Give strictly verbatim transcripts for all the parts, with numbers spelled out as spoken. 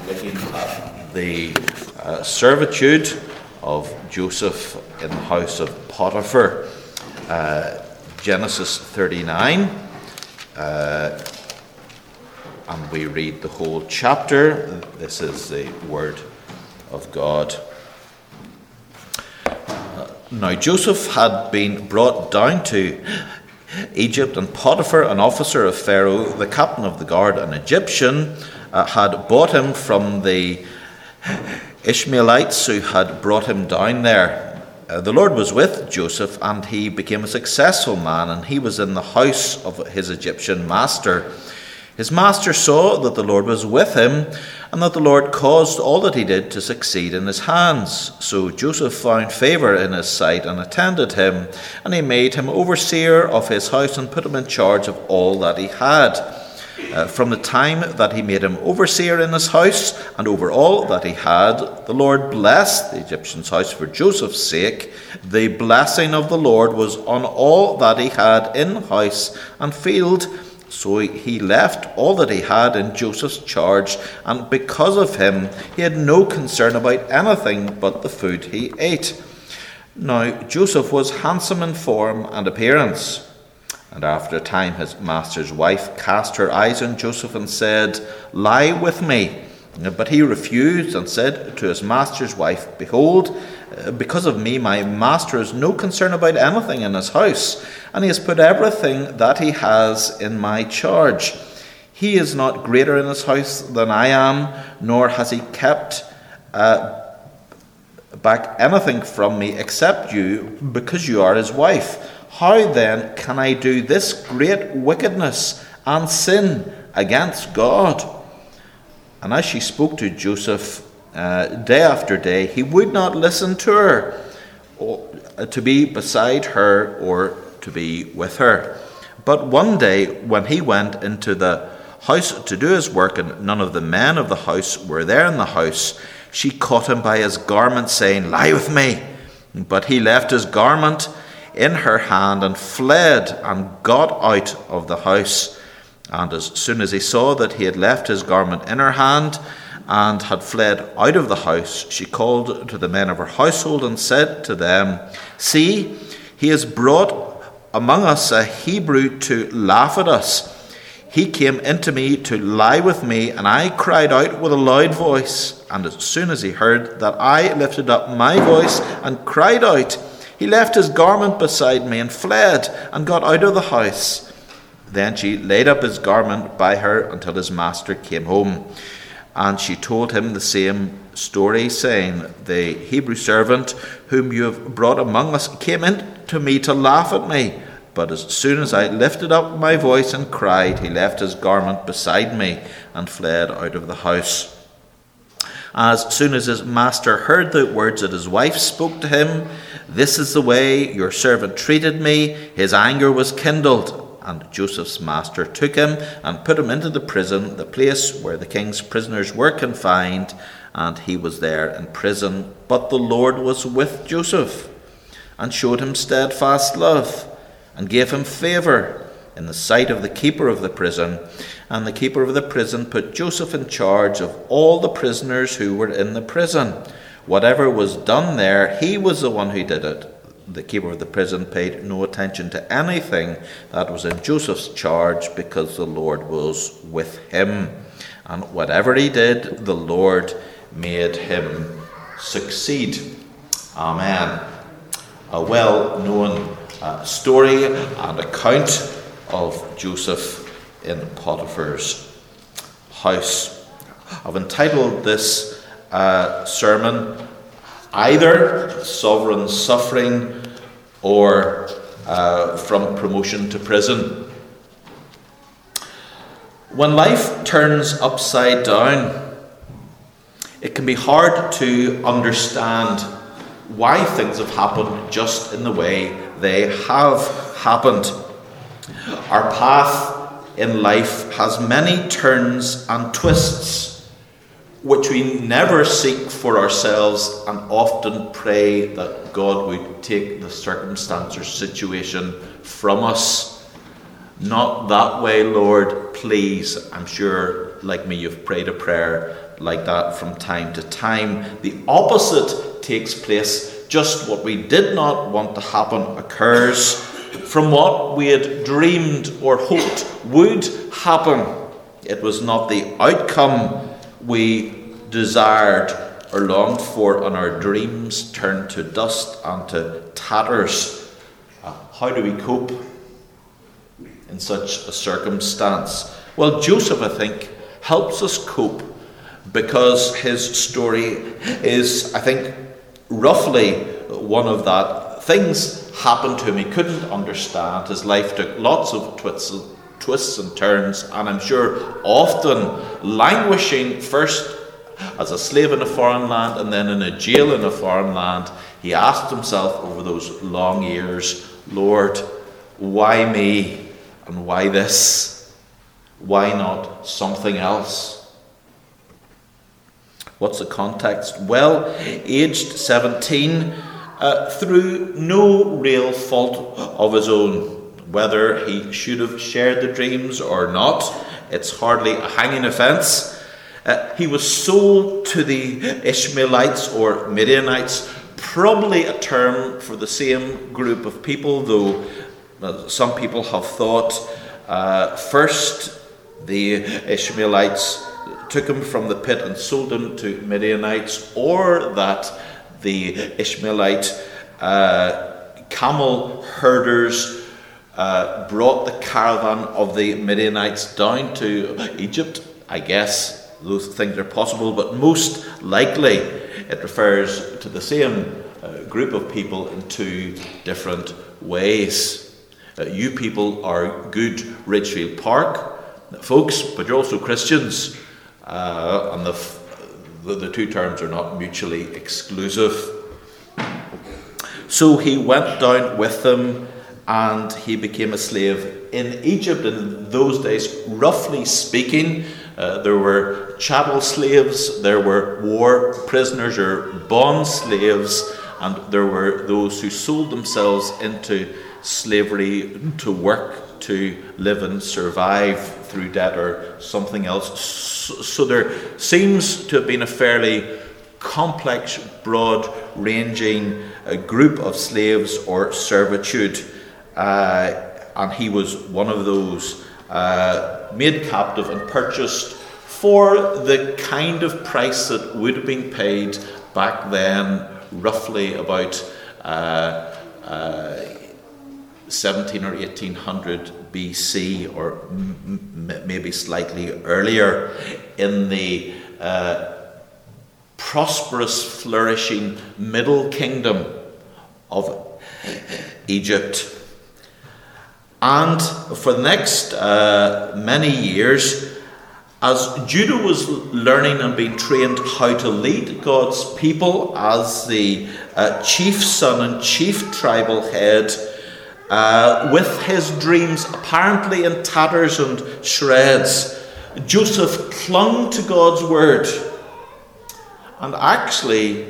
looking at the uh, servitude of Joseph in the house of Potiphar. Uh, Genesis thirty-nine, uh, and we read the whole chapter. This is the word of God. Uh, now Joseph had been brought down to Egypt, and Potiphar, an officer of Pharaoh, the captain of the guard, an Egyptian, uh, had bought him from the Ishmaelites who had brought him down there. Uh, the Lord was with Joseph, and he became a successful man, and he was in the house of his Egyptian master. His master saw that the Lord was with him, and that the Lord caused all that he did to succeed in his hands. So Joseph found favour in his sight and attended him, and he made him overseer of his house and put him in charge of all that he had. Uh, from the time that he made him overseer in his house and over all that he had, the Lord blessed the Egyptian's house for Joseph's sake. The blessing of the Lord was on all that he had in house and field. So he left all that he had in Joseph's charge, and because of him he had no concern about anything but the food he ate. Now Joseph was handsome in form and appearance. And after a time his master's wife cast her eyes on Joseph and said, "Lie with me." But he refused and said to his master's wife, "Behold, because of me my master has no concern about anything in his house, and he has put everything that he has in my charge. He is not greater in his house than I am, nor has he kept uh, back anything from me except you, because you are his wife. How then can I do this great wickedness and sin against God?" And as she spoke to Joseph uh, day after day, he would not listen to her, or, uh, to be beside her or to be with her. But one day when he went into the house to do his work, and none of the men of the house were there in the house, she caught him by his garment, saying, "Lie with me." But he left his garment in her hand and fled and got out of the house. And as soon as he saw that he had left his garment in her hand and had fled out of the house, she called to the men of her household and said to them, "See, he has brought among us a Hebrew to laugh at us. He came into me to lie with me, and I cried out with a loud voice. And as soon as he heard that I lifted up my voice and cried out, he left his garment beside me and fled and got out of the house." Then she laid up his garment by her until his master came home. And she told him the same story, saying, "The Hebrew servant whom you have brought among us came in to me to laugh at me. But as soon as I lifted up my voice and cried, he left his garment beside me and fled out of the house." As soon as his master heard the words that his wife spoke to him, "This is the way your servant treated me," his anger was kindled. And Joseph's master took him and put him into the prison, the place where the king's prisoners were confined, and he was there in prison. But the Lord was with Joseph and showed him steadfast love and gave him favour in the sight of the keeper of the prison. And the keeper of the prison put Joseph in charge of all the prisoners who were in the prison. Whatever was done there, he was the one who did it. The keeper of the prison paid no attention to anything that was in Joseph's charge, because the Lord was with him. And whatever he did, the Lord made him succeed. Amen. A well-known uh, story and account of Joseph in Potiphar's house. I've entitled this uh, sermon, either Sovereign Suffering or uh, From Promotion to Prison. When life turns upside down, it can be hard to understand why things have happened just in the way they have happened. Our path in life has many turns and twists, which we never seek for ourselves, and often pray that God would take the circumstance or situation from us. Not that way, Lord, please. I'm sure like me, you've prayed a prayer like that from time to time. The opposite takes place. Just what we did not want to happen occurs. From what we had dreamed or hoped would happen, it was not the outcome we desired or longed for, and our dreams turned to dust and to tatters. Uh, how do we cope in such a circumstance? Well, Joseph, I think, helps us cope because his story is, I think, roughly one of that. Things happened to him he couldn't understand. His life took lots of twists, twists and turns, and I'm sure often languishing first as a slave in a foreign land and then in a jail in a foreign land, he asked himself over those long years, Lord, why me and why this? Why not something else? What's the context? Well, aged seventeen, uh, through no real fault of his own, whether he should have shared the dreams or not, it's hardly a hanging offence. Uh, he was sold to the Ishmaelites or Midianites, probably a term for the same group of people, though uh, some people have thought uh, first the Ishmaelites took him from the pit and sold him to Midianites, or that the Ishmaelite uh, camel herders uh, brought the caravan of the Midianites down to Egypt. I guess those things are possible, but most likely it refers to the same uh, group of people in two different ways. Uh, you people are good Ridgefield Park folks, but you're also Christians. Uh, and the, the the two terms are not mutually exclusive. So he went down with them, and he became a slave in Egypt. In those days, roughly speaking, uh, there were chattel slaves, there were war prisoners or bond slaves, and there were those who sold themselves into slavery to work, to live and survive through debt or something else. So there seems to have been a fairly complex, broad-ranging uh, group of slaves or servitude, uh, and he was one of those uh, made captive and purchased for the kind of price that would have been paid back then, roughly about uh, uh, seventeen or eighteen hundred B C, or m- m- maybe slightly earlier, in the uh, prosperous, flourishing Middle Kingdom of Egypt. And for the next uh, many years, as Judah was learning and being trained how to lead God's people as the uh, chief son and chief tribal head, Uh, with his dreams apparently in tatters and shreds, Joseph clung to God's word. And actually,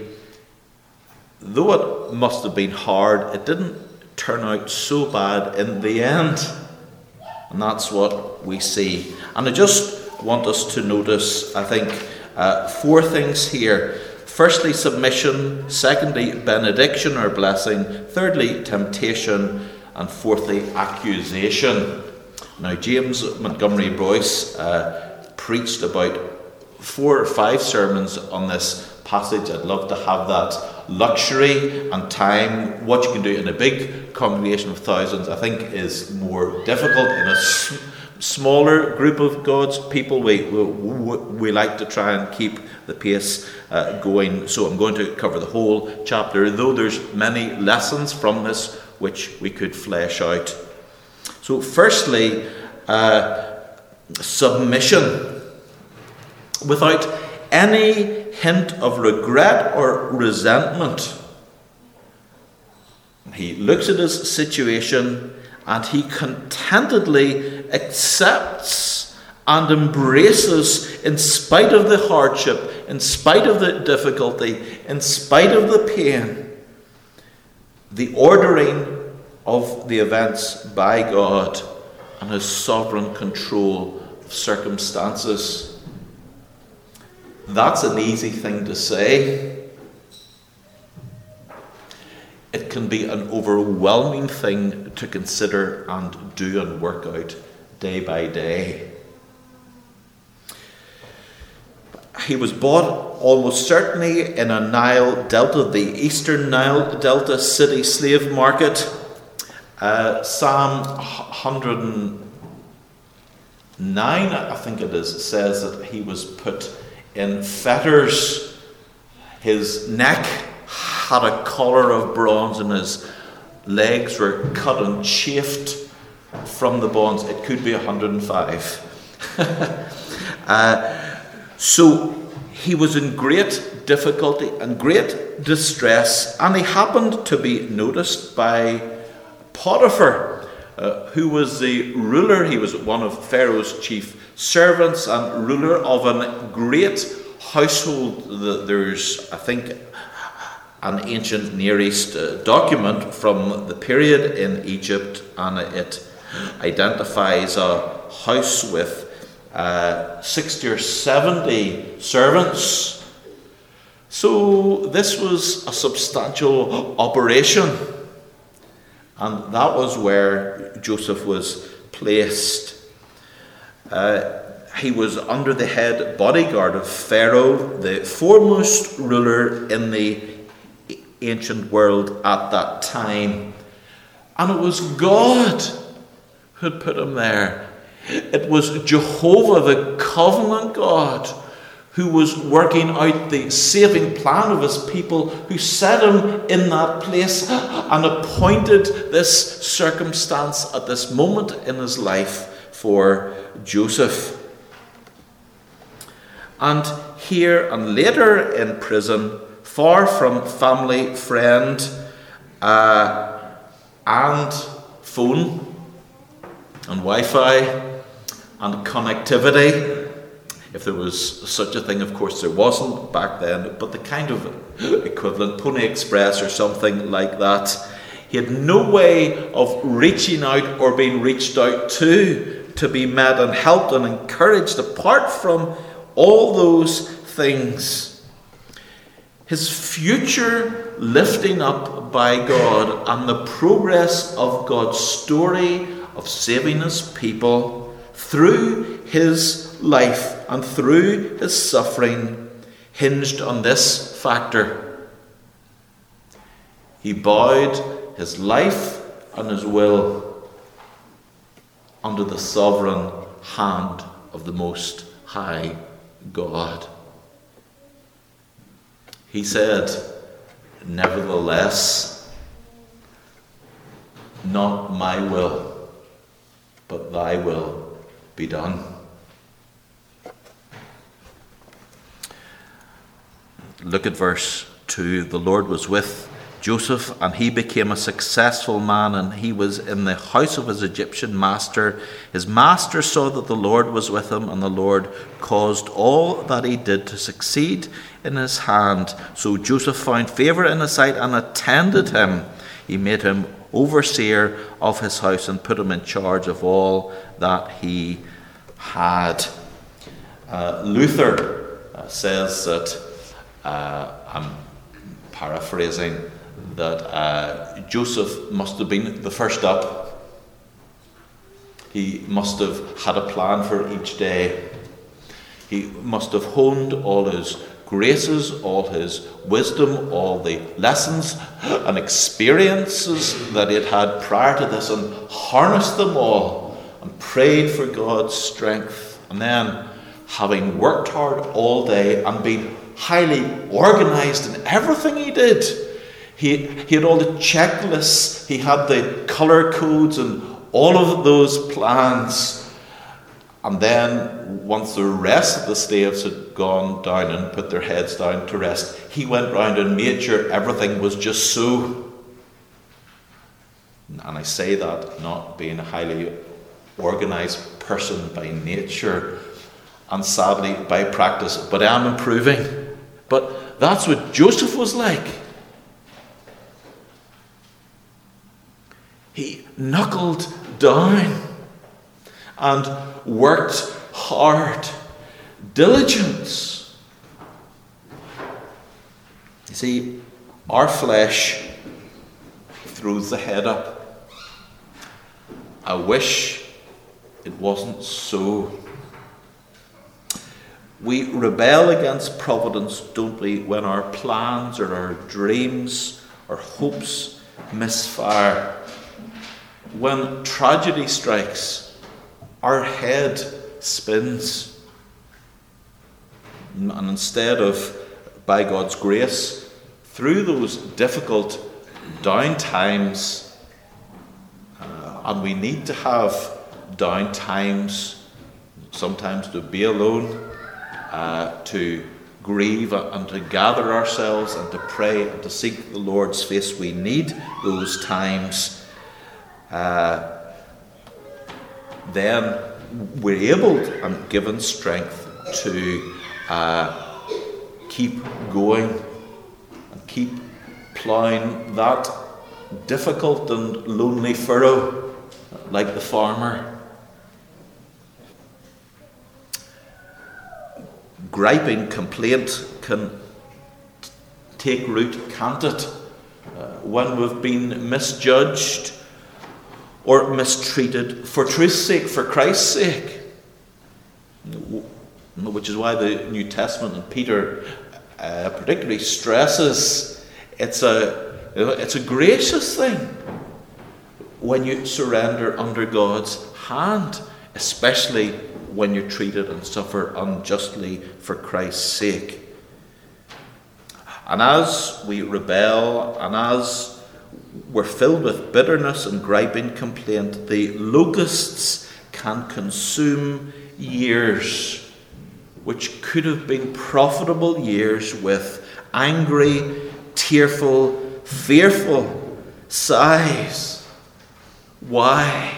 though it must have been hard, it didn't turn out so bad in the end. And that's what we see. And I just want us to notice, I think, uh, four things here. Firstly, submission. Secondly, benediction or blessing. Thirdly, temptation. And fourthly, accusation. Now, James Montgomery Boyce uh, preached about four or five sermons on this passage. I'd love to have that luxury and time. What you can do in a big congregation of thousands, I think, is more difficult. In a s- smaller group of God's people, we, we, we like to try and keep the pace uh, going. So I'm going to cover the whole chapter, though there's many lessons from this which we could flesh out. So firstly, uh, submission. Without any hint of regret or resentment, he looks at his situation and he contentedly accepts and embraces, in spite of the hardship, in spite of the difficulty, in spite of the pain, the ordering of the events by God and his sovereign control of circumstances. That's an easy thing to say. It can be an overwhelming thing to consider and do and work out day by day. He was bought almost certainly in a Nile Delta, the Eastern Nile Delta city slave market. Uh, Psalm one hundred nine, I think it is, says that he was put in fetters. His neck had a collar of bronze and his legs were cut and chafed from the bonds. It could be one hundred five. uh, so he was in great difficulty and great distress, and he happened to be noticed by Potiphar, uh, who was the ruler. He was one of Pharaoh's chief servants and ruler of a great household. There's, I think, an ancient Near East uh, document from the period in Egypt, and it identifies a house with uh, sixty or seventy servants. So this was a substantial operation, and that was where Joseph was placed. Uh, he was under the head bodyguard of Pharaoh, the foremost ruler in the ancient world at that time. And it was God who had put him there. It was Jehovah, the covenant God, who was working out the saving plan of his people, who set him in that place and appointed this circumstance at this moment in his life for Joseph. And here and later in prison, far from family, friend, uh, and phone, and Wi-Fi, and connectivity. If there was such a thing, of course there wasn't back then, but the kind of equivalent, Pony Express or something like that. He had no way of reaching out or being reached out to, to be met and helped and encouraged apart from all those things. His future lifting up by God and the progress of God's story of saving his people through his life and through his suffering hinged on this factor. He bowed his life and his will under the sovereign hand of the Most High God. He said, "Nevertheless, not my will, but thy will be done." Look at verse two. The Lord was with Joseph, and he became a successful man, and he was in the house of his Egyptian master. His master saw that the Lord was with him, and the Lord caused all that he did to succeed in his hand. So Joseph found favor in his sight and attended him. He made him overseer of his house and put him in charge of all that he had. Uh, Luther uh, says that, uh, I'm paraphrasing, that uh, Joseph must have been the first up. He must have had a plan for each day. He must have honed all his graces, all his wisdom, all the lessons and experiences that he had had prior to this, and harnessed them all and prayed for God's strength. And then, having worked hard all day and been highly organized in everything he did, he, he had all the checklists, he had the color codes and all of those plans. And then, once the rest of the slaves had gone down and put their heads down to rest, he went round and made sure everything was just so. And I say that not being a highly organized person by nature, and sadly by practice, but I am improving. But that's what Joseph was like. He knuckled down and worked hard. Diligence See, our flesh throws the head up. I wish it wasn't so. We rebel against providence, don't we, when our plans or our dreams or hopes misfire. When tragedy strikes, our head spins. And instead of, by God's grace, through those difficult down times, uh, and we need to have down times, sometimes to be alone, uh, to grieve and to gather ourselves and to pray and to seek the Lord's face. We need those times. Uh, then we're able and given strength to uh, keep going and keep ploughing that difficult and lonely furrow like the farmer. Griping complaint can t- take root, can't it? Uh, when we've been misjudged or mistreated for truth's sake, for Christ's sake. Which is why the New Testament and Peter uh, particularly stresses it's a, it's a gracious thing when you surrender under God's hand, especially when you're treated and suffer unjustly for Christ's sake. And as we rebel and as we're filled with bitterness and griping complaint, the locusts can consume years which could have been profitable years with angry, tearful, fearful sighs. Why?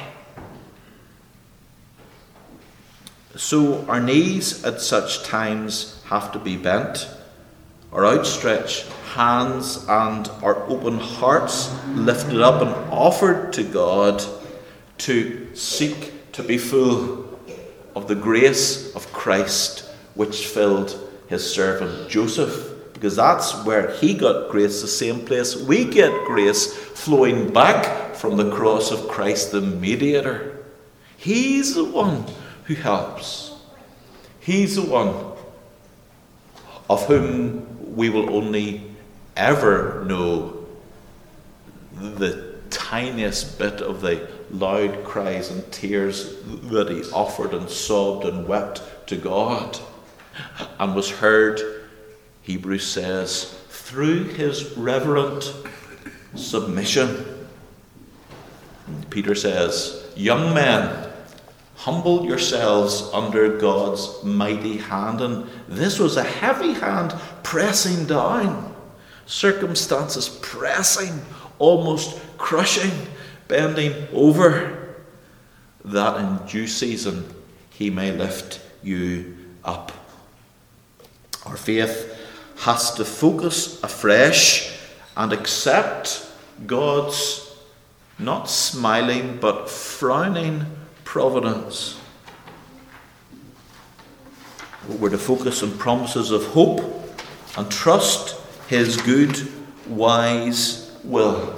So our knees at such times have to be bent, our outstretched hands and our open hearts lifted up and offered to God to seek to be full of the grace of Christ which filled his servant Joseph. Because that's where he got grace, the same place we get grace, flowing back from the cross of Christ the mediator. He's the one who helps. He's the one of whom we will only ever know the tiniest bit of the loud cries and tears that he offered and sobbed and wept to God, and was heard, Hebrews says, through his reverent submission. Peter says, young men, humble yourselves under God's mighty hand. And this was a heavy hand pressing down, circumstances pressing, almost crushing, bending over, that in due season he may lift you up. Our faith has to focus afresh and accept God's not smiling but frowning providence. We're to focus on promises of hope and trust his good, wise will.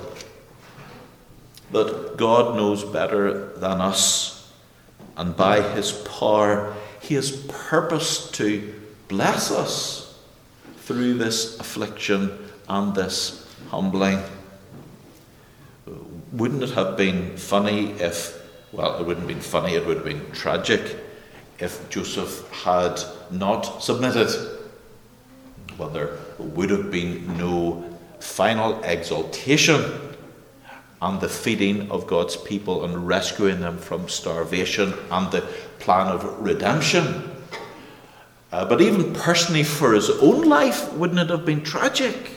That God knows better than us, and by his power he has purposed to bless us through this affliction and this humbling. Wouldn't it have been funny if, well, it wouldn't have been funny, it would have been tragic if Joseph had not submitted? Well, there would have been no final exaltation and the feeding of God's people and rescuing them from starvation and the plan of redemption. Uh, but even personally for his own life, wouldn't it have been tragic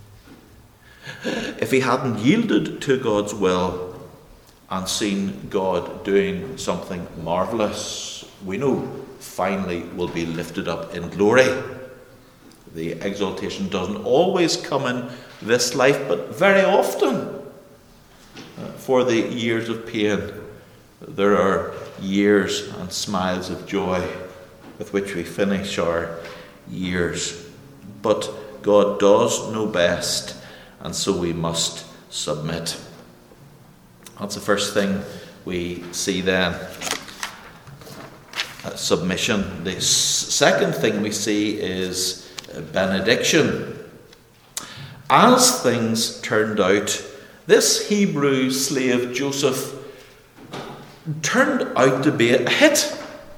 if he hadn't yielded to God's will and seen God doing something marvellous? We know finally will be lifted up in glory. The exaltation doesn't always come in this life, but very often uh, for the years of pain there are years and smiles of joy with which we finish our years. But God does know best, and so we must submit. That's the first thing we see then. Uh, submission. The s- second thing we see is uh, benediction. As things turned out, this Hebrew slave Joseph turned out to be a hit.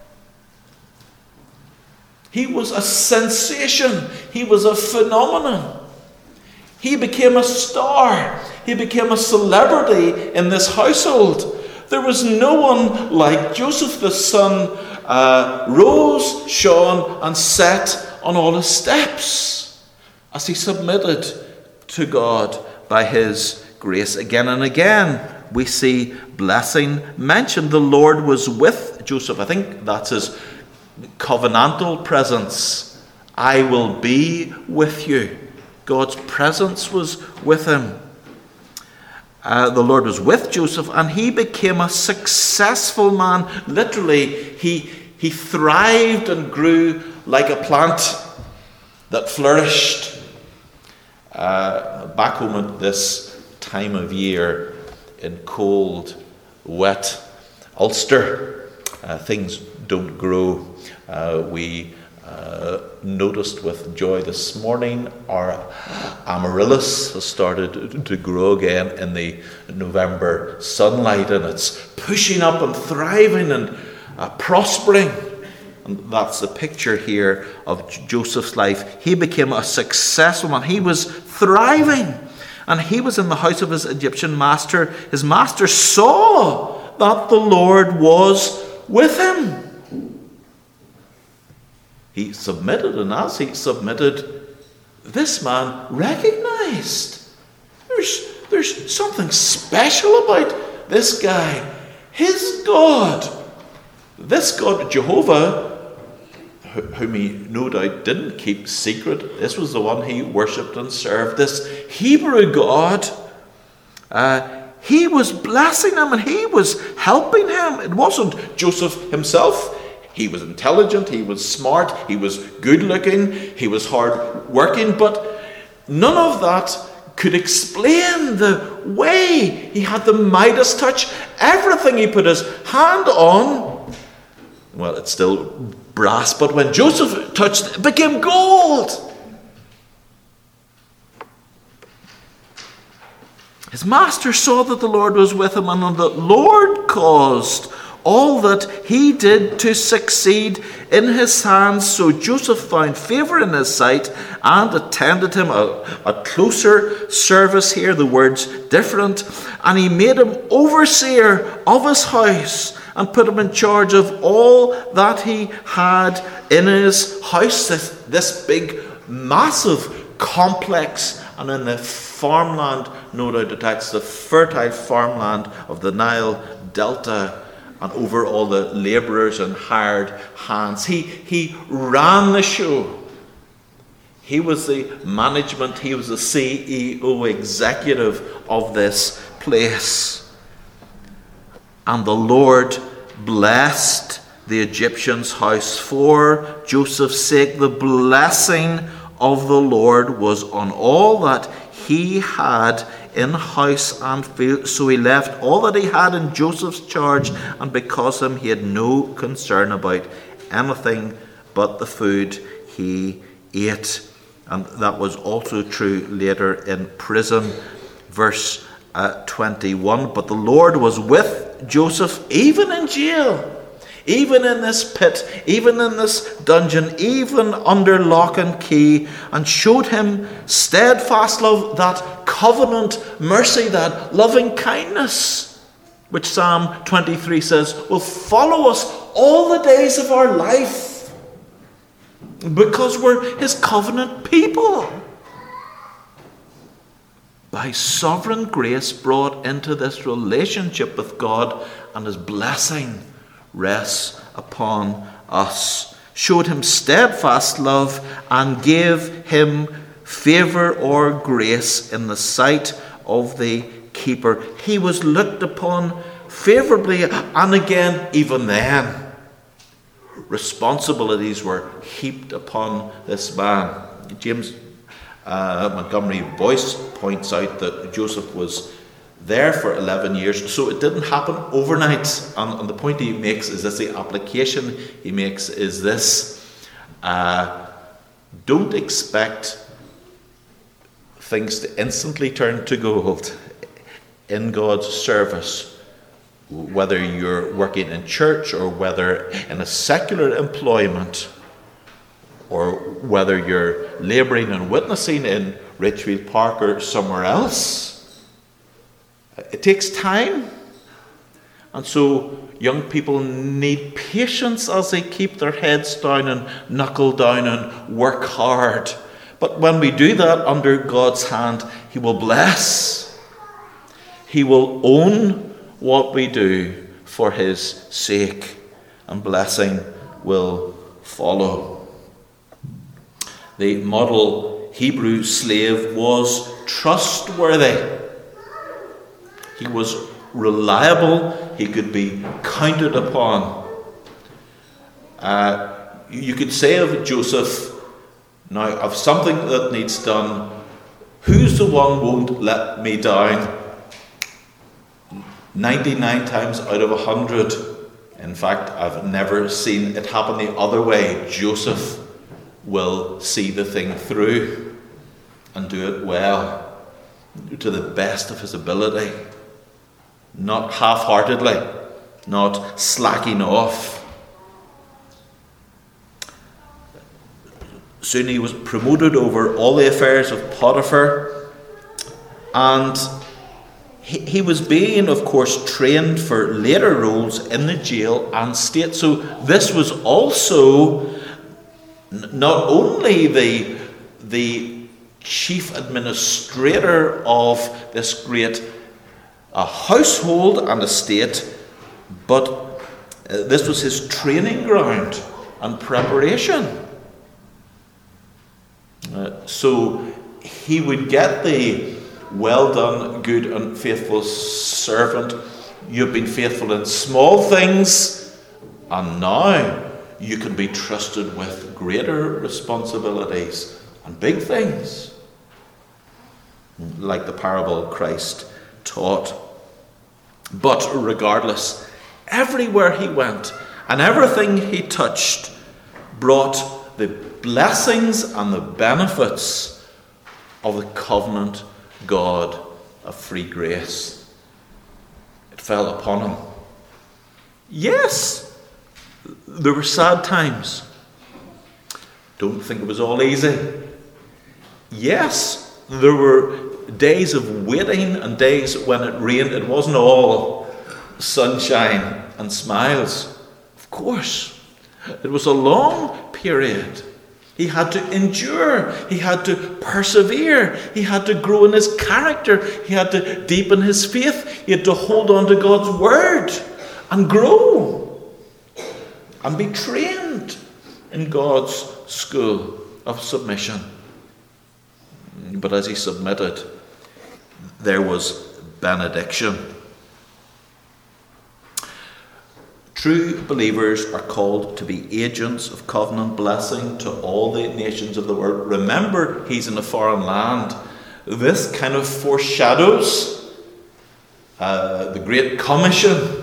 He was a sensation. He was a phenomenon. He became a star. He became a celebrity in this household. There was no one like Joseph. The sun uh, rose, shone, and set on all his steps as he submitted to God by his grace. Again and again, we see blessing mentioned. The Lord was with Joseph. I think that's his covenantal presence. I will be with you. God's presence was with him. Uh, the Lord was with Joseph, and he became a successful man. Literally, he, he thrived and grew like a plant that flourished. Uh, back home at this time of year, in cold, wet Ulster, uh, things don't grow. Uh, we uh, noticed with joy this morning our amaryllis has started to grow again in the November sunlight, and it's pushing up and thriving and uh, prospering. And that's the picture here of Joseph's life. He became a successful man. He was thriving, and he was in the house of his Egyptian master. His master saw that the Lord was with him. He submitted, and as he submitted, this man recognized there's, there's something special about this guy. His God, this God, Jehovah, whom he no doubt didn't keep secret. This was the one he worshipped and served. This Hebrew God, uh, he was blessing him and he was helping him. It wasn't Joseph himself. He was intelligent, he was smart, he was good looking, he was hard working, but none of that could explain the way he had the Midas touch. Everything he put his hand on, well, it's still brass, but when Joseph touched it, it became gold. His master saw that the Lord was with him, and the Lord caused all that he did to succeed in his hands. So Joseph found favour in his sight and attended him a, a closer service here, the word's different, and he made him overseer of his house and put him in charge of all that he had in his house. This, this big, massive complex, and in the farmland, no doubt attached, the fertile farmland of the Nile Delta, and over all the labourers and hired hands. He, he ran the show. He was the management, he was the C E O, executive of this place. And the Lord blessed the Egyptian's house for Joseph's sake. The blessing of the Lord was on all that he had in house and field. So he left all that he had in Joseph's charge, and because of him he had no concern about anything but the food he ate. And that was also true later in prison. Verse uh, twenty-one, but the Lord was with Joseph even in jail, even in this pit, even in this dungeon, even under lock and key, and showed him steadfast love, that covenant mercy, that loving kindness, which Psalm twenty-three says will follow us all the days of our life, because we're his covenant people. By sovereign grace brought into this relationship with God, and his blessing rests upon us. Showed him steadfast love and gave him favour or grace in the sight of the keeper. He was looked upon favourably, and again, even then, responsibilities were heaped upon this man. James Uh, Montgomery Boyce points out that Joseph was there for eleven years, so it didn't happen overnight. And, and the point he makes is this, the application he makes is this. Uh, don't expect things to instantly turn to gold in God's service, whether you're working in church or whether in a secular employment, or whether you're labouring and witnessing in Ridgefield Park or somewhere else. It takes time. And so young people need patience as they keep their heads down and knuckle down and work hard. But when we do that under God's hand, He will bless. He will own what we do for His sake, and blessing will follow. The model Hebrew slave was trustworthy. He was reliable. He could be counted upon. Uh, you could say of Joseph, now, of something that needs done, who's the one won't let me down? ninety-nine times out of one hundred. In fact, I've never seen it happen the other way. Joseph will see the thing through and do it well, to the best of his ability, not half-heartedly, not slacking off. Soon he was promoted over all the affairs of Potiphar, and he, he was being, of course, trained for later roles in the jail and state. So this was also not only the, the chief administrator of this great uh, household and estate, but uh, this was his training ground and preparation. Uh, so he would get the well done, good and faithful servant. You've been faithful in small things, and now you can be trusted with greater responsibilities and big things, like the parable Christ taught. But regardless, everywhere he went and everything he touched brought the blessings and the benefits of the covenant God of free grace. It fell upon him. Yes, there were sad times. Don't think it was all easy. Yes, there were days of waiting and days when it rained. It wasn't all sunshine and smiles. Of course, it was a long period. He had to endure. He had to persevere. He had to grow in his character. He had to deepen his faith. He had to hold on to God's word and grow and be trained in God's school of submission. But as he submitted, there was benediction. True believers are called to be agents of covenant blessing to all the nations of the world. Remember, he's in a foreign land. This kind of foreshadows uh, the Great Commission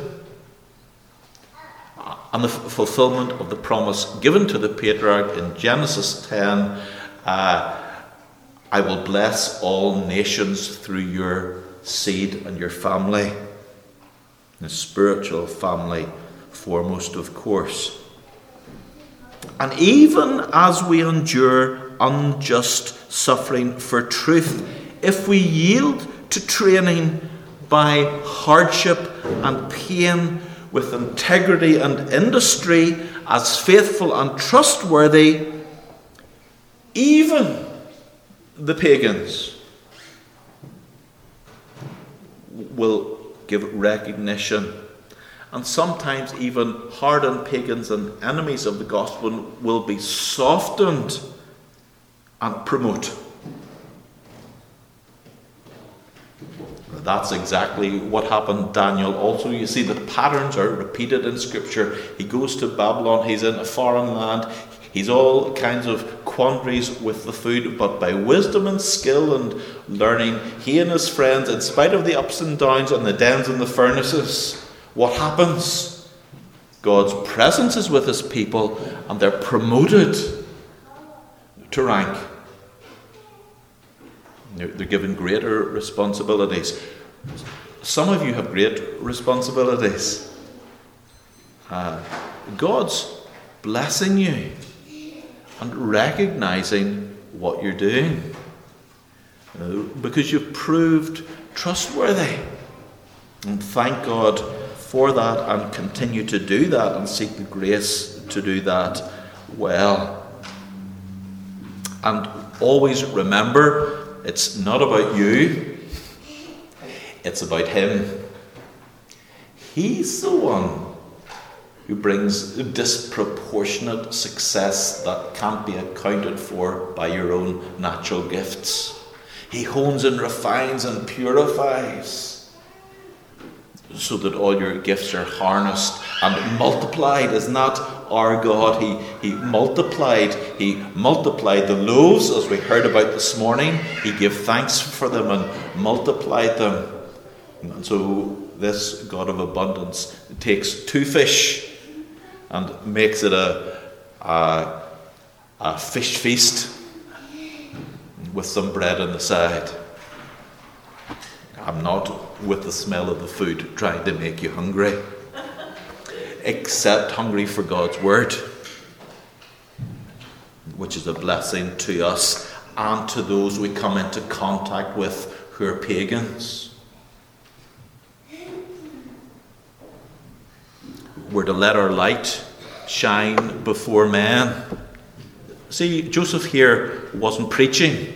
and the f- fulfillment of the promise given to the patriarch in Genesis ten. Uh, I will bless all nations through your seed and your family. The spiritual family foremost, of course. And even as we endure unjust suffering for truth, if we yield to training by hardship and pain with integrity and industry, as faithful and trustworthy, even the pagans will give recognition. And sometimes even hardened pagans and enemies of the gospel will be softened and promote. That's exactly what happened to Daniel. Also, you see the patterns are repeated in Scripture. He goes to Babylon. He's in a foreign land. He's all kinds of quandaries with the food, but by wisdom and skill and learning, he and his friends, in spite of the ups and downs and the dens and the furnaces, what happens? God's presence is with his people, and they're promoted to rank. They're, they're given greater responsibilities. Some of you have great responsibilities. Uh, God's blessing you and recognizing what you're doing, uh, because you've proved trustworthy. And thank God for that, and continue to do that and seek the grace to do that well. And always remember, it's not about you, it's about him. He's the one who brings disproportionate success that can't be accounted for by your own natural gifts. He hones and refines and purifies so that all your gifts are harnessed and multiplied. Isn't that our God? He, he multiplied, he multiplied the loaves, as we heard about this morning. He gave thanks for them and multiplied them. And so this God of abundance takes two fish and makes it a, a, a fish feast with some bread on the side. I'm not, with the smell of the food, trying to make you hungry, except hungry for God's word, which is a blessing to us and to those we come into contact with who are pagans. We're to let our light shine before men. See, Joseph here wasn't preaching.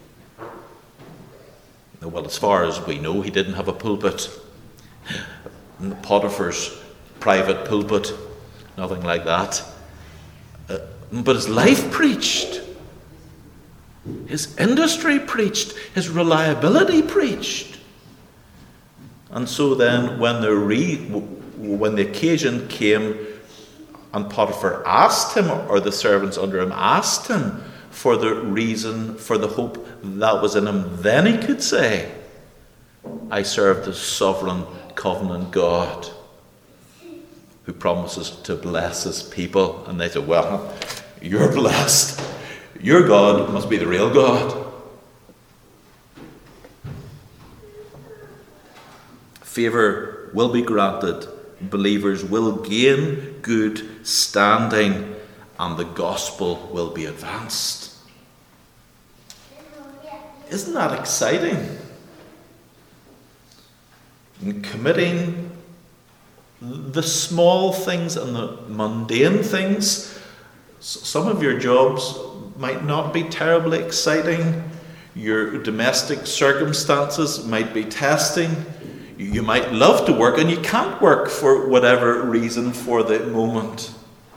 Well, as far as we know, he didn't have a pulpit. Potiphar's private pulpit, nothing like that. Uh, but his life preached. His industry preached. His reliability preached. And so then, when the re- when the occasion came and Potiphar asked him, or the servants under him asked him for the reason, for the hope that was in him, then he could say, I serve the sovereign covenant God who promises to bless his people. And they said, well, you're blessed. Your God must be the real God. Favour will be granted. Believers will gain good standing, and the gospel will be advanced. Isn't that exciting? In committing the small things and the mundane things. Some of your jobs might not be terribly exciting. Your domestic circumstances might be testing. You might love to work and you can't work for whatever reason for the moment.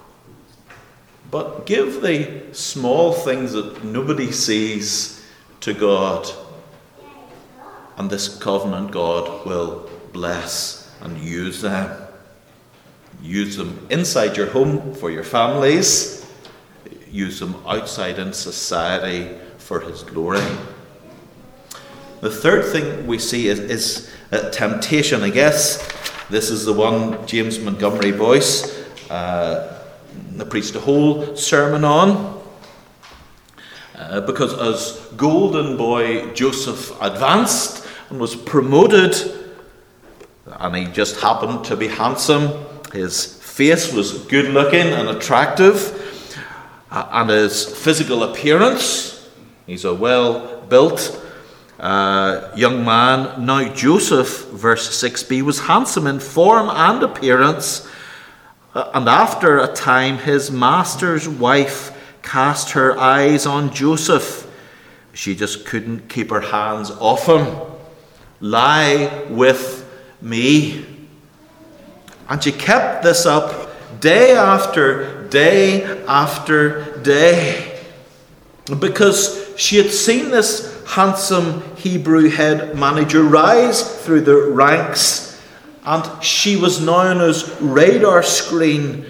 But give the small things that nobody sees to God, and this covenant God will bless and use them. Use them inside your home for your families. Use them outside in society for his glory. The third thing we see is, is uh, temptation. I guess this is the one James Montgomery Boyce uh, preached a whole sermon on. Uh, because as golden boy Joseph advanced and was promoted, and he just happened to be handsome, his face was good looking and attractive, uh, and his physical appearance, he's a well built uh, young man. Now Joseph, verse six b, was handsome in form and appearance, uh, and after a time his master's wife cast her eyes on Joseph. She just couldn't keep her hands off him. Lie with me. And she kept this up day after day after day, because she had seen this handsome Hebrew head manager rise through the ranks, and she was now on his radar screen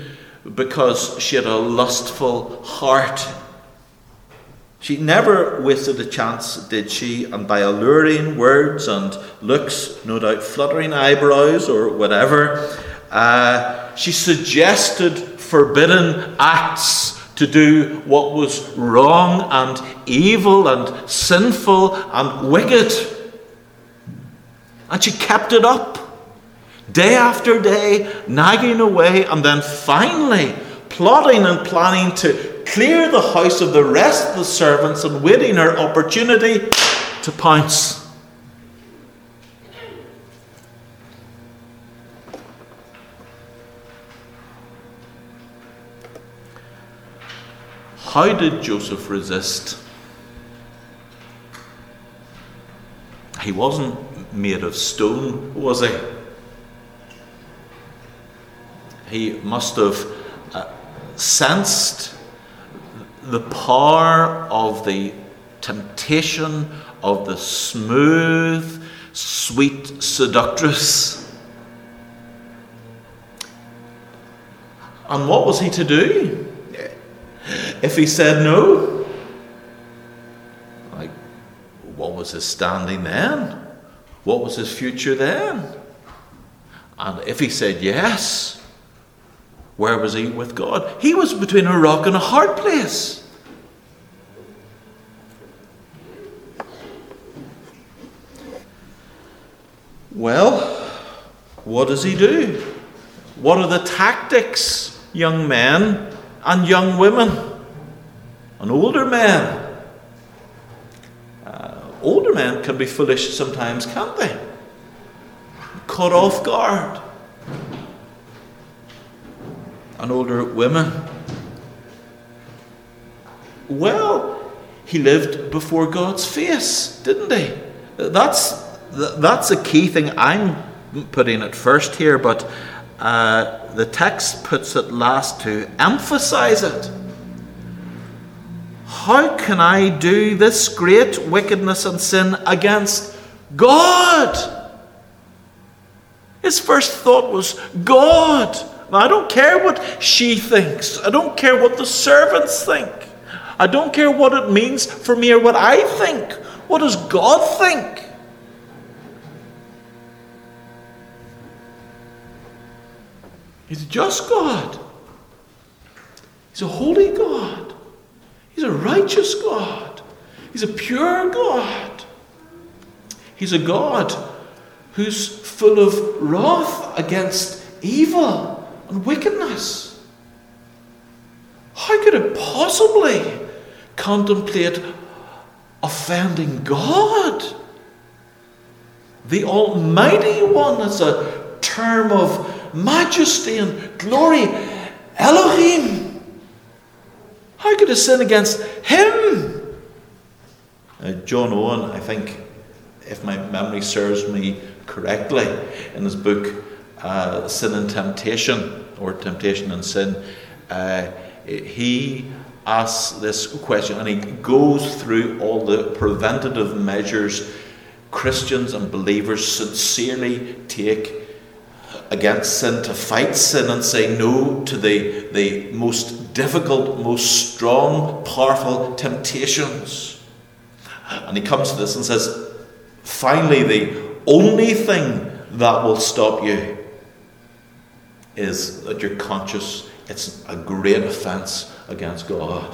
because she had a lustful heart. She never wasted a chance, did she? And by alluring words and looks, no doubt fluttering eyebrows or whatever, uh, she suggested forbidden acts to do what was wrong and evil and sinful and wicked. And she kept it up, day after day, nagging away, and then finally plotting and planning to clear the house of the rest of the servants and waiting her opportunity to pounce. How did Joseph resist? He wasn't made of stone, was he? He must have uh, sensed the power of the temptation of the smooth, sweet seductress. And what was he to do if he said no? Like, what was his standing then? What was his future then? And if he said yes, where was he with God? He was between a rock and a hard place. Well, what does he do? What are the tactics, young men and young women and older men? Uh, older men can be foolish sometimes, can't they? Caught off guard. And older women. Well, he lived before God's face, didn't he? That's that's a key thing. I'm putting it first here, but uh, the text puts it last to emphasize it. How can I do this great wickedness and sin against God? His first thought was God. Now, I don't care what she thinks. I don't care what the servants think. I don't care what it means for me or what I think. What does God think? He's a just God. He's a holy God. He's a righteous God. He's a pure God. He's a God who's full of wrath against evil and wickedness. How could it possibly contemplate offending God? The Almighty One is a term of majesty and glory. Elohim. How could it sin against Him? Uh, John Owen, I think, if my memory serves me correctly, in his book Uh, Sin and Temptation, or Temptation and Sin, uh, he asks this question, and he goes through all the preventative measures Christians and believers sincerely take against sin, to fight sin and say no to the, the most difficult, most strong, powerful temptations. And he comes to this and says, finally, the only thing that will stop you is that you're conscious it's a great offense against God.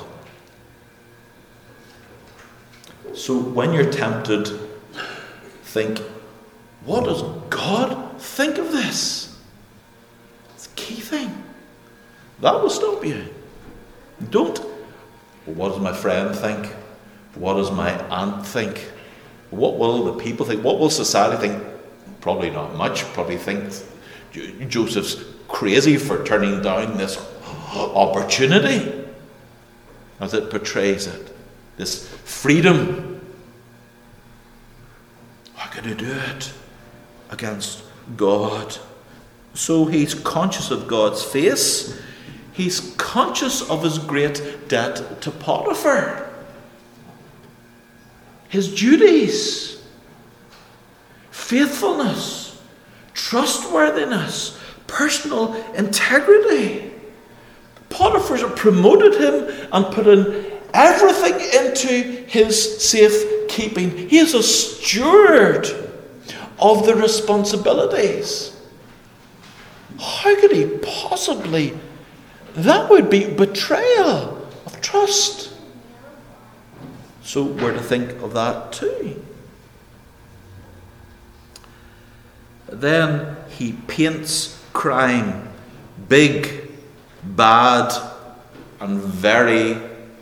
So when you're tempted, think, what does God think of this? It's a key thing. That will stop you. Don't, well, what does my friend think? What does my aunt think? What will the people think? What will society think? Probably not much. Probably think Joseph's crazy for turning down this opportunity, as it portrays it, this freedom. How could he do it against God? So he's conscious of God's face. He's conscious of his great debt to Potiphar, his duties, faithfulness, trustworthiness, personal integrity. Potiphar promoted him and put in everything into his safekeeping. He is a steward of the responsibilities. How could he possibly? That would be betrayal of trust. So we're to think of that too. Then he paints crime big, bad, and very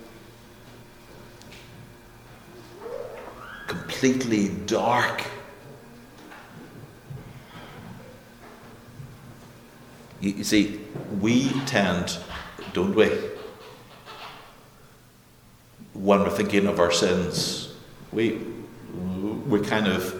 completely dark. You, you see, we tend, don't we, when we're thinking of our sins, we we kind of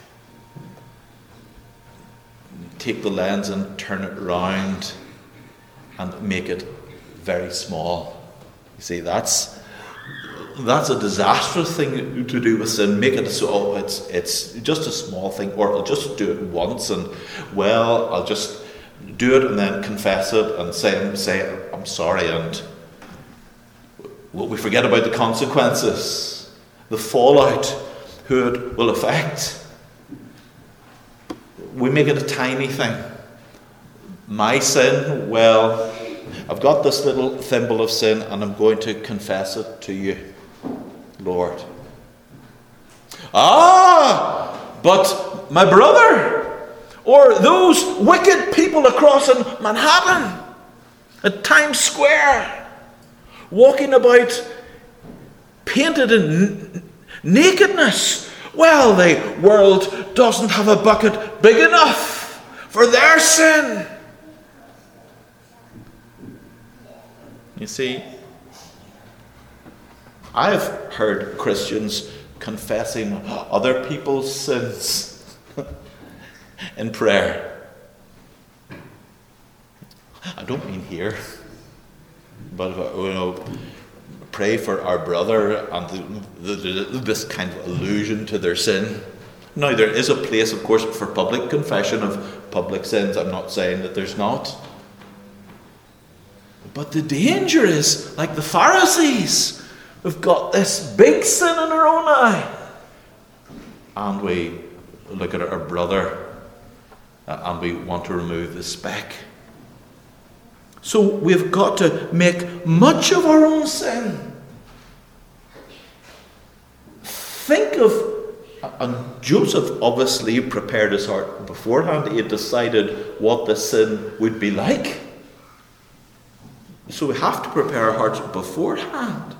take the lens and turn it round and make it very small. You see, that's that's a disastrous thing to do with sin. Make it so oh, it's it's just a small thing, or I'll just do it once, and well, I'll just do it and then confess it and say say I'm sorry, and we forget about the consequences, the fallout, who it will affect. We make it a tiny thing. My sin, well, I've got this little thimble of sin and I'm going to confess it to you, Lord. Ah, but my brother, or those wicked people across in Manhattan, at Times Square, walking about painted in n- nakedness. Well, the world doesn't have a bucket big enough for their sin. You see, I've heard Christians confessing other people's sins in prayer. I don't mean here, but you know, pray for our brother and the, the, the, this kind of allusion to their sin. Now, there is a place, of course, for public confession of public sins. I'm not saying that there's not. But the danger is, like the Pharisees, we've got this big sin in our own eye. And we look at our brother and we want to remove the speck. So we've got to make much of our own sin. Think of, and Joseph obviously prepared his heart beforehand. He had decided what the sin would be like. So we have to prepare our hearts beforehand.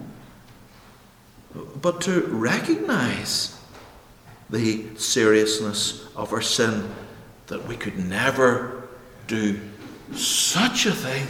But to recognize the seriousness of our sin, that we could never do such a thing.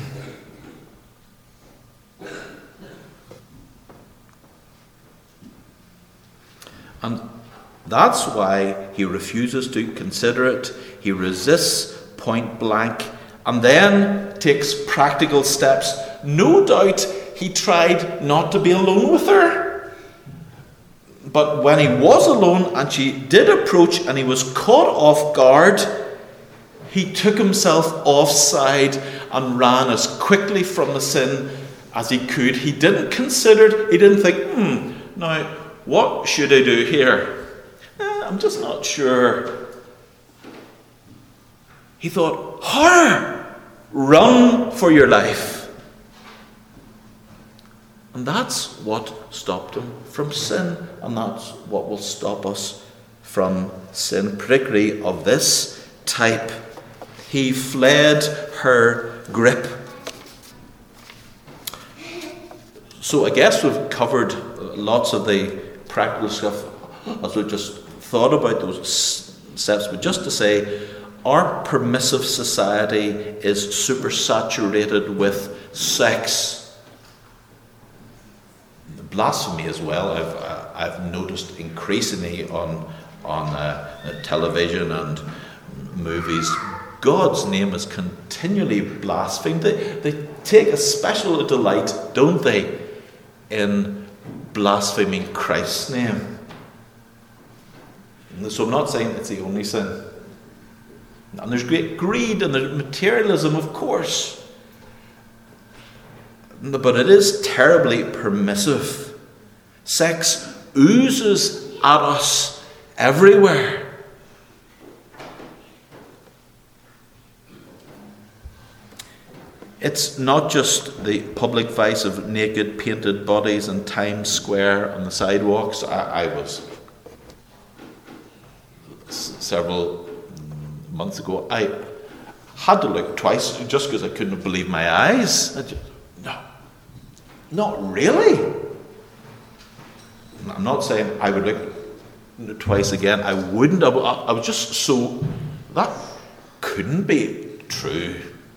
And that's why he refuses to consider it. He resists point blank and then takes practical steps. No doubt he tried not to be alone with her. But when he was alone and she did approach and he was caught off guard, he took himself offside and ran as quickly from the sin as he could. He didn't consider, he didn't think, hmm, now, what should I do here? Eh, I'm just not sure. He thought, her! Run for your life. And that's what stopped him from sin. And that's what will stop us from sin, particularly of this type. He fled her grip. So I guess we've covered lots of the practical stuff as we've just thought about those steps. But just to say, our permissive society is supersaturated with sex. Blasphemy as well. I've uh, I've noticed increasingly on on uh, television and movies. God's name is continually blasphemed. They, they take a special delight, don't they, in blaspheming Christ's name. So I'm not saying it's the only sin. And there's great greed and there's materialism, of course. but it is terribly permissive. Sex oozes at us everywhere. It's not just the public vice of naked painted bodies in Times Square on the sidewalks. I, I was s- several months ago. I had to look twice just because I couldn't believe my eyes. I just, no, not really. I'm not saying I would look twice again. I wouldn't. I, I was just so, that couldn't be true.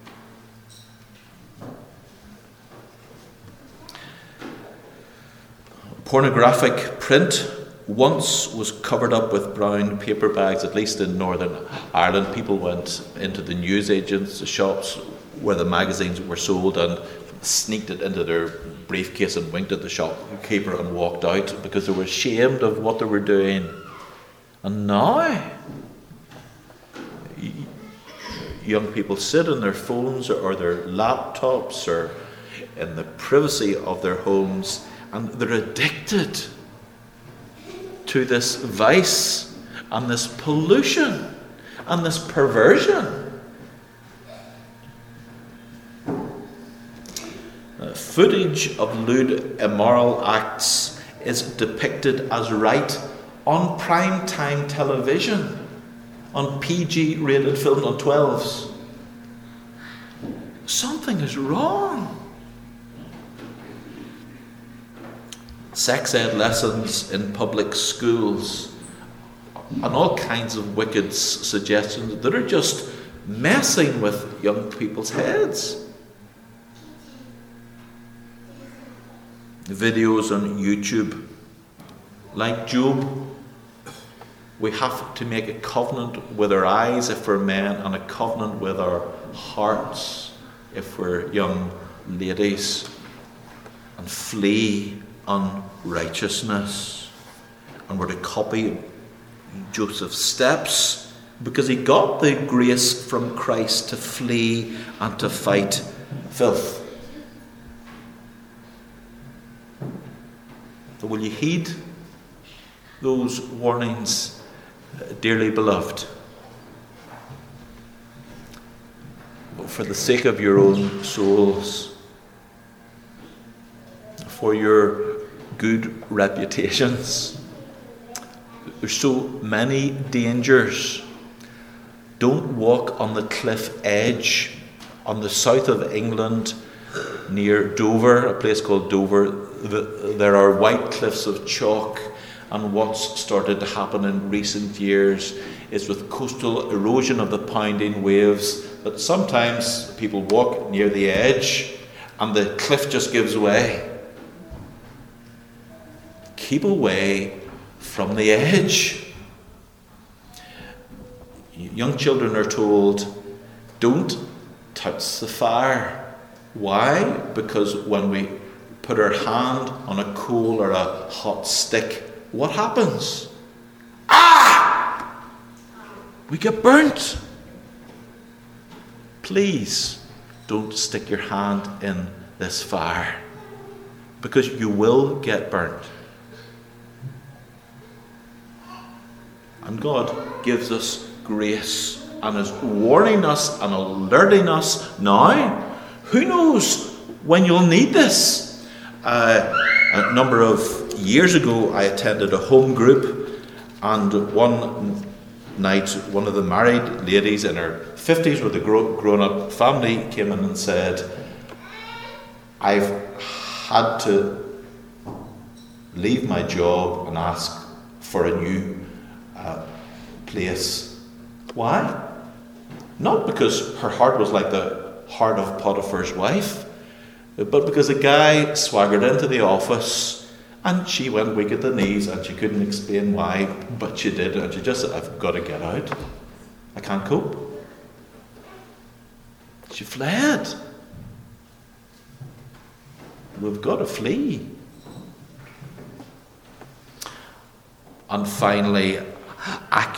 Pornographic print once was covered up with brown paper bags, at least in Northern Ireland. People went into the newsagents, the shops where the magazines were sold, and sneaked it into their briefcase and winked at the shopkeeper and walked out because they were ashamed of what they were doing. And now, young people sit on their phones or their laptops or in the privacy of their homes, and they're addicted to this vice and this pollution and this perversion. Uh, footage of lewd, immoral acts is depicted as right on prime time television, on P G rated films, on twelves. Something is wrong. Sex ed lessons in public schools, and all kinds of wicked suggestions that are just messing with young people's heads. Videos on YouTube, like Job, we have to make a covenant with our eyes if we're men, and a covenant with our hearts if we're young ladies, and flee unrighteousness. And we're to copy Joseph's steps because he got the grace from Christ to flee and to fight filth. So will you heed those warnings, dearly beloved? For the sake of your own souls, for your good reputations. There's so many dangers. Don't walk on the cliff edge on the south of England near Dover, a place called Dover. The, there are white cliffs of chalk, and what's started to happen in recent years is with coastal erosion of the pounding waves that sometimes people walk near the edge and the cliff just gives way. Keep away from the edge. Young children are told, don't touch the fire. Why? Because when we put our hand on a coal or a hot stick, what happens? Ah! We get burnt. Please don't stick your hand in this fire, because you will get burnt. And God gives us grace and is warning us and alerting us now. Who knows when you'll need this? Uh, a number of years ago, I attended a home group, and one night, one of the married ladies in her fifties with a grown-up family came in and said, I've had to leave my job and ask for a new uh, place. Why? Not because her heart was like the heart of Potiphar's wife, but because a guy swaggered into the office and she went weak at the knees and she couldn't explain why, but she did, and she just said, I've got to get out. I can't cope. She fled. We've got to flee. And finally,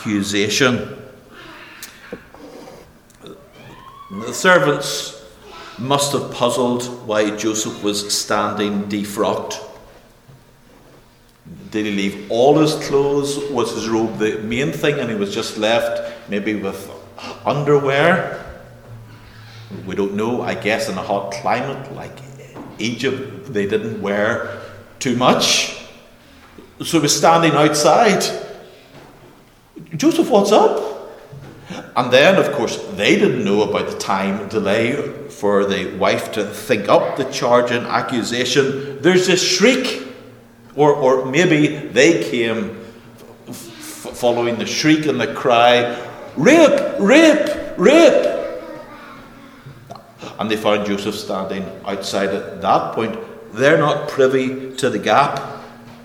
accusation. The servants must have puzzled why Joseph was standing defrocked. Did he leave all his clothes? Was his robe the main thing and he was just left maybe with underwear? We don't know. I guess in a hot climate like Egypt, they didn't wear too much. So he was standing outside. Joseph, what's up? And then, of course, they didn't know about the time delay for the wife to think up the charge and accusation. There's this shriek. Or, or maybe they came f- following the shriek and the cry, rape, rape, rape. And they found Joseph standing outside at that point. They're not privy to the gap.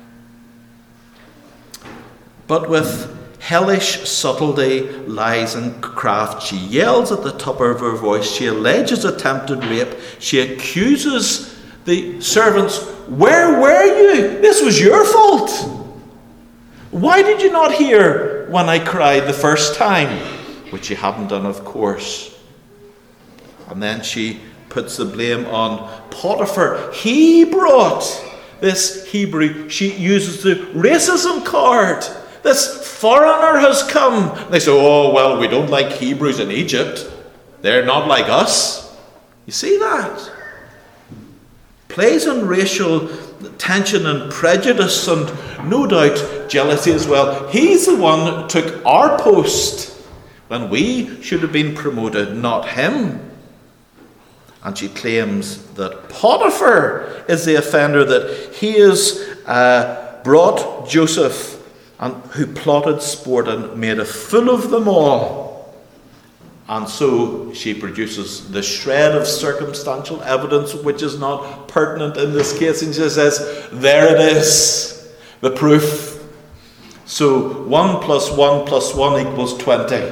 But with hellish subtlety, lies and craft, she yells at the top of her voice. She alleges attempted rape. She accuses the servants, where were you? This was your fault. Why did you not hear when I cried the first time? Which you haven't done, of course. And then she puts the blame on Potiphar. He brought this Hebrew. She uses the racism card. This foreigner has come. They say, oh, well, we don't like Hebrews in Egypt. They're not like us. You see that? Plays on racial tension and prejudice and no doubt jealousy as well. He's the one who took our post when we should have been promoted, not him. And she claims that Potiphar is the offender, that he has uh, brought Joseph and who plotted sport and made a fool of them all. And so she produces the shred of circumstantial evidence which is not pertinent in this case, and she says, there it is, the proof. So one plus one plus one equals twenty.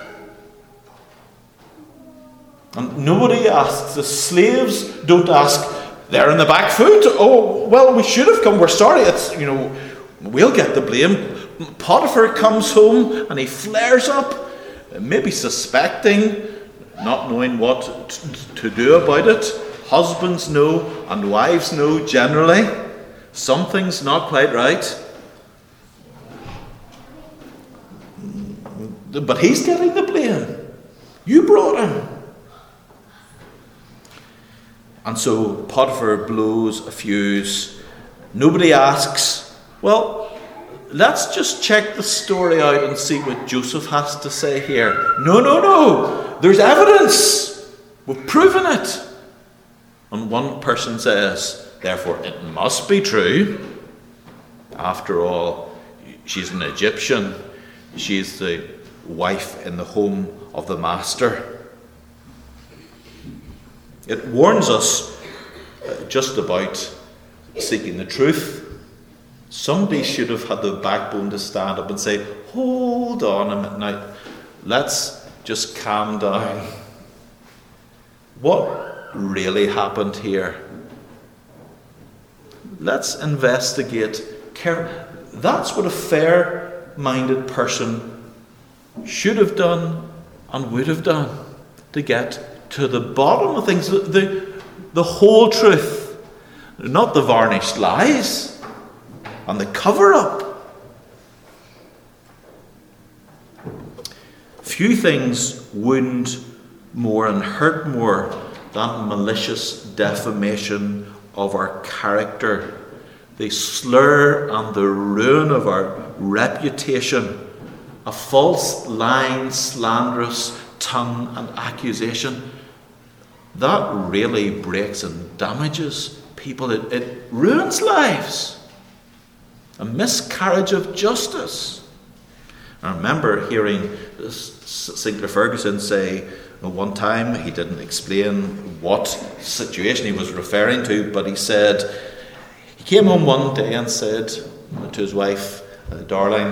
And nobody asks, the slaves don't ask, they're in the back foot. Oh, well, we should have come, we're sorry, it's, you know, we'll get the blame. Potiphar comes home and he flares up, maybe suspecting, not knowing what t- to do about it. Husbands know and wives know generally. Something's not quite right. But he's getting the blame. You brought him. And so Potiphar blows a fuse. Nobody asks, well, let's just check the story out and see what Joseph has to say here. No, no, no. There's evidence. We've proven it. And one person says, therefore, it must be true. After all, she's an Egyptian. She's the wife in the home of the master. It warns us just about seeking the truth. Somebody should have had the backbone to stand up and say, hold on a minute now, let's just calm down. What really happened here? Let's investigate. That's what a fair-minded person should have done and would have done to get to the bottom of things, the, the, the whole truth, not the varnished lies and the cover-up. Few things wound more and hurt more than malicious defamation of our character, the slur and the ruin of our reputation, a false, lying, slanderous tongue and accusation. That really breaks and damages people. It, it ruins lives. A miscarriage of justice. I remember hearing Sinclair Ferguson say one time, he didn't explain what situation he was referring to, but he said, he came home one day and said to his wife, darling,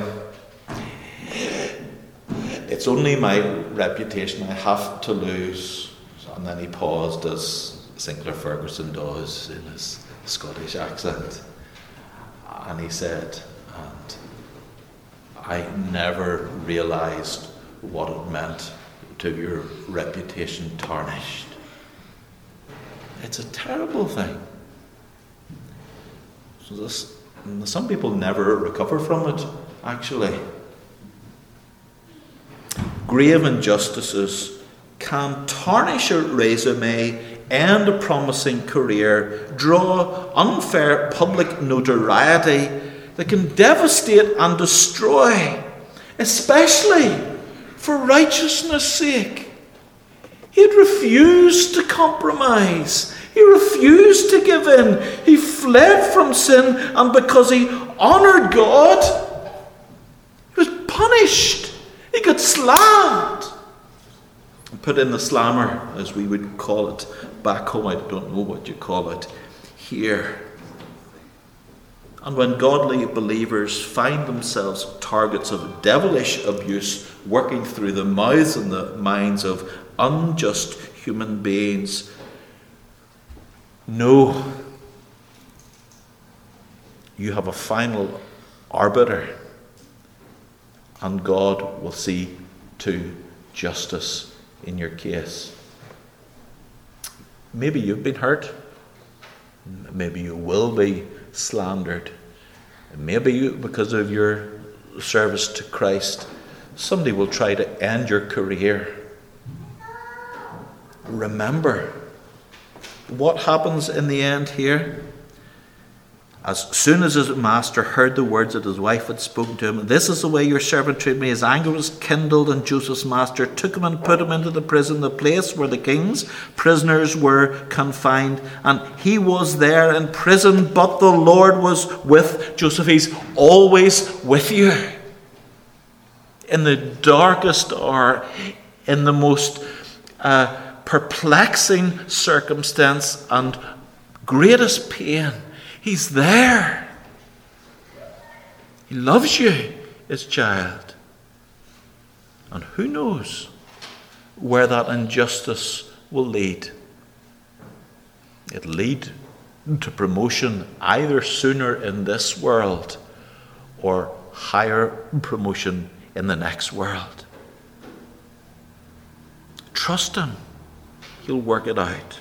it's only my reputation I have to lose. And then he paused, as Sinclair Ferguson does in his Scottish accent. And he said, and I never realised what it meant to have your reputation tarnished. It's a terrible thing. So this, some people never recover from it, actually. Grave injustices can tarnish a resume, end a promising career, draw unfair public notoriety that can devastate and destroy, especially for righteousness' sake. He had refused to compromise. He refused to give in. He fled from sin, and because he honoured God, he was punished. He got slammed. Put in the slammer, as we would call it back home. I don't know what you call it here. And when godly believers find themselves targets of devilish abuse working through the mouths and the minds of unjust human beings, know you have a final arbiter, and God will see to justice in your case. Maybe you've been hurt. Maybe you will be slandered. Maybe you, because of your service to Christ, somebody will try to end your career. Remember what happens in the end here. As soon as his master heard the words that his wife had spoken to him, "This is the way your servant treated me," his anger was kindled, and Joseph's master took him and put him into the prison, the place where the king's prisoners were confined. And he was there in prison, but the Lord was with Joseph. He's always with you. In the darkest hour, in the most uh, perplexing circumstance and greatest pain, He's there. He loves you, his child. And who knows where that injustice will lead? It'll lead to promotion either sooner in this world or higher promotion in the next world. Trust him. He'll work it out.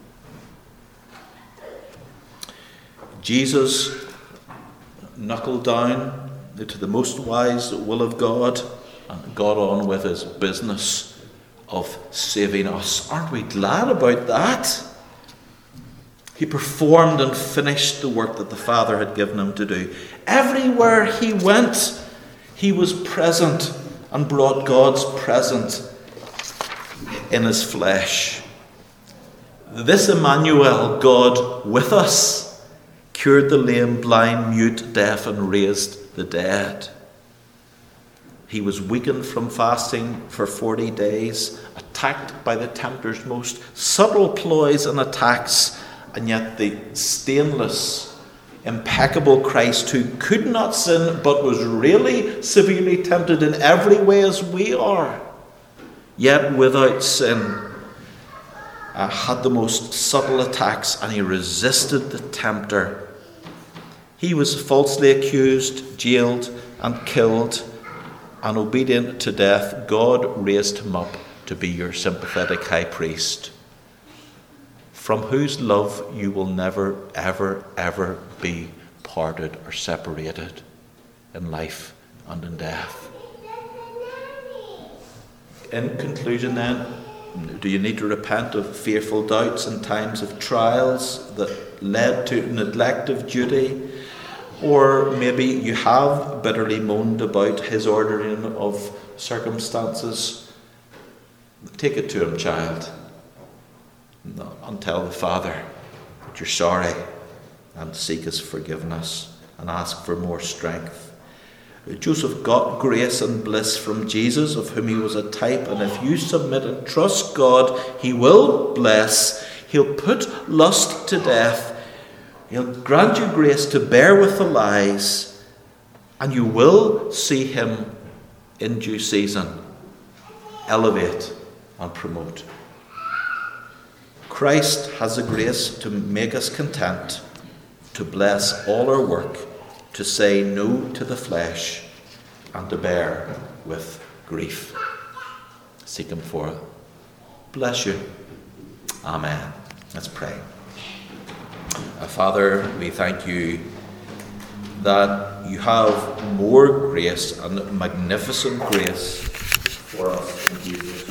Jesus knuckled down to the most wise will of God and got on with his business of saving us. Aren't we glad about that? He performed and finished the work that the Father had given him to do. Everywhere he went, he was present and brought God's presence in his flesh. This Emmanuel, God with us, cured the lame, blind, mute, deaf, and raised the dead. He was weakened from fasting for forty days, attacked by the tempter's most subtle ploys and attacks, and yet the stainless, impeccable Christ, who could not sin but was really severely tempted in every way as we are, yet without sin, uh, had the most subtle attacks, and he resisted the tempter. He was falsely accused, jailed, and killed, and obedient to death. God raised him up to be your sympathetic high priest, from whose love you will never, ever, ever be parted or separated in life and in death. In conclusion then, do you need to repent of fearful doubts in times of trials that led to neglect of duty? Or maybe you have bitterly moaned about his ordering of circumstances. Take it to him, child, and tell the Father that you're sorry, and seek his forgiveness and ask for more strength. Joseph got grace and bliss from Jesus, of whom he was a type, and if you submit and trust God, he will bless. He'll put lust to death. He'll grant you grace to bear with the lies, and you will see him in due season elevate and promote. Christ has the grace to make us content, to bless all our work, to say no to the flesh, and to bear with grief. Seek him for it. Bless you. Amen. Let's pray. Uh, Father, we thank you that you have more grace and magnificent grace for us in Jesus